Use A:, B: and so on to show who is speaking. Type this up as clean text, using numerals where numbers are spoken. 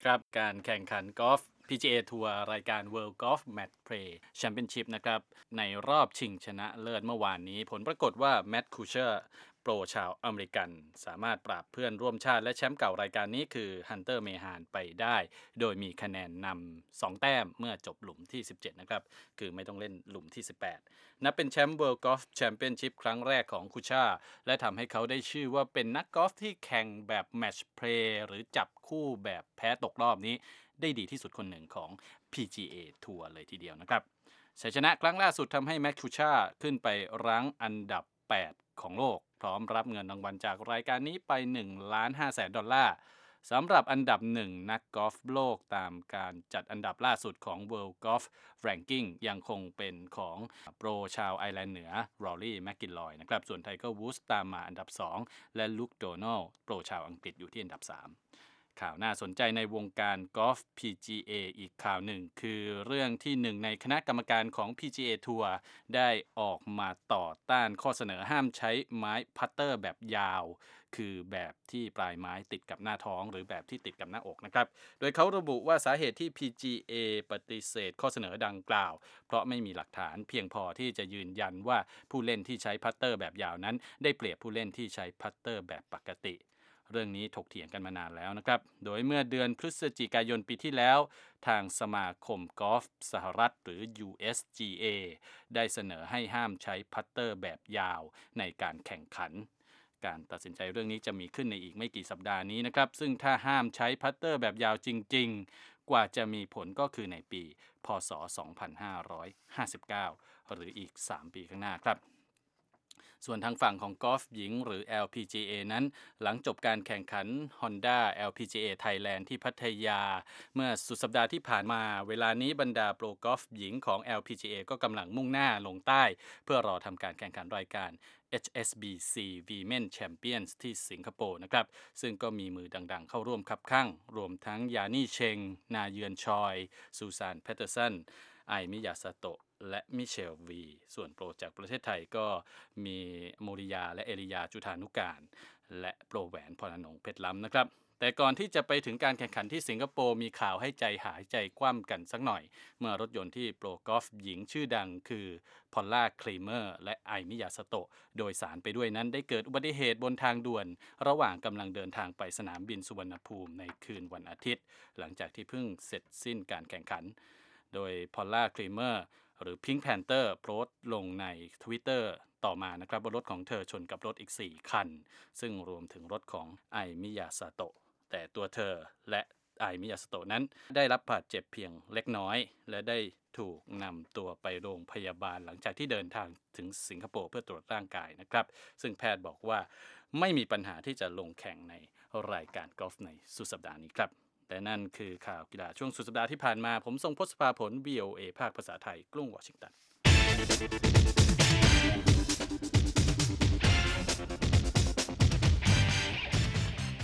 A: ครับการแข่งขันกอล์ฟ PGA ทัวร์รายการ World Golf Match Play Championship นะครับในรอบชิงชนะเลิศเมื่อวานนี้ผลปรากฏว่าแมตต์คูเชอร์โปรชาวอเมริกันสามารถปราบเพื่อนร่วมชาติและแชมป์เก่ารายการนี้คือฮันเตอร์เมฮานไปได้โดยมีคะแนนนำ2แต้มเมื่อจบหลุมที่17นะครับคือไม่ต้องเล่นหลุมที่18นับเป็นแชมป์ World Golf Championship ครั้งแรกของคูชาและทำให้เขาได้ชื่อว่าเป็นนักกอล์ฟที่แข่งแบบแมตช์เพลย์หรือจับคู่แบบแพ้ตกรอบนี้ได้ดีที่สุดคนหนึ่งของ PGA ทัวร์เลยทีเดียวนะครับชัยชนะครั้งล่าสุดทำให้แม็กคูชาขึ้นไปรั้งอันดับ8ของโลกพร้อมรับเงินรางวัลจากรายการนี้ไป$1,500,000สำหรับอันดับ1นักกอล์ฟโลกตามการจัดอันดับล่าสุดของ World Golf Ranking ยังคงเป็นของโปรชาวไอร์แลนด์เหนือรอรี่แมคกิลลอยนะครับส่วนไทเกอร์วูดส์ตามมาอันดับ2และลุคโดนัลโปรชาวอังกฤษอยู่ที่อันดับ3ข่าวน่าสนใจในวงการกอล์ฟ PGA อีกข่าวหนึ่งคือเรื่องที่หนึ่งในคณะกรรมการของ PGA ทัวร์ได้ออกมาต่อต้านข้อเสนอห้ามใช้ไม้พัตเตอร์แบบยาวคือแบบที่ปลายไม้ติดกับหน้าท้องหรือแบบที่ติดกับหน้าอกนะครับโดยเขาระบุว่าสาเหตุที่ PGA ปฏิเสธข้อเสนอดังกล่าวเพราะไม่มีหลักฐานเพียงพอที่จะยืนยันว่าผู้เล่นที่ใช้พัตเตอร์แบบยาวนั้นได้เปรียบผู้เล่นที่ใช้พัตเตอร์แบบปกติเรื่องนี้ถกเถียงกันมานานแล้วนะครับโดยเมื่อเดือนพฤศจิกายนปีที่แล้วทางสมาคมกอล์ฟสหรัฐหรือ USGA ได้เสนอให้ห้ามใช้พัตเตอร์แบบยาวในการแข่งขันการตัดสินใจเรื่องนี้จะมีขึ้นในอีกไม่กี่สัปดาห์นี้นะครับซึ่งถ้าห้ามใช้พัตเตอร์แบบยาวจริงๆกว่าจะมีผลก็คือในปีพศ2559หรืออีก3ปีข้างหน้าครับส่วนทางฝั่งของกอล์ฟหญิงหรือ LPGA นั้นหลังจบการแข่งขัน Honda LPGA Thailand ที่พัทยาเมื่อสุดสัปดาห์ที่ผ่านมาเวลานี้บรรดาโปรกอล์ฟหญิงของ LPGA ก็กำลังมุ่งหน้าลงใต้เพื่อรอทำการแข่งขันรายการ HSBC Women Champions ที่สิงคโปร์นะครับซึ่งก็มีมือดังๆเข้าร่วมคับข้างรวมทั้งยานี่เชงนาเยือนชอยซูซานแพตเทอร์สันไอมิยาซาโตะและมิเชลวีส่วนโปรจากประเทศไทยก็มีโมริยาและเอริยาจุธานุการและโปรแหวนพรนงเพชรล้ำนะครับแต่ก่อนที่จะไปถึงการแข่งขันที่สิงคโปร์มีข่าวให้ใจหายใจคว่ำกันสักหน่อยเมื่อรถยนต์ที่โปรกอล์ฟหญิงชื่อดังคือพอลล่าคลีเมอร์และไอมิยาสโตะโดยสารไปด้วยนั้นได้เกิดอุบัติเหตุบนทางด่วนระหว่างกำลังเดินทางไปสนามบินสุวรรณภูมิในคืนวันอาทิตย์หลังจากที่เพิ่งเสร็จสิ้นการแข่งขันโดยพอลล่าคลีเมอร์หรือ Pink Panther โพสต์ลงใน Twitter ต่อมานะครับว่ารถของเธอชนกับรถอีก4คันซึ่งรวมถึงรถของไอมิยาซาโตะแต่ตัวเธอและไอมิยาสโตะนั้นได้รับบาดเจ็บเพียงเล็กน้อยและได้ถูกนำตัวไปโรงพยาบาลหลังจากที่เดินทางถึงสิงคโปร์เพื่อตรวจร่างกายนะครับซึ่งแพทย์บอกว่าไม่มีปัญหาที่จะลงแข่งในรายการกอล์ฟในสุดสัปดาห์นี้ครับแต่นั่นคือข่าวกีฬาช่วงสุดสัปดาห์ที่ผ่านมาผมทรงพศภาผล VOA ภาคภาษาไทยกรุงวอชิงตัน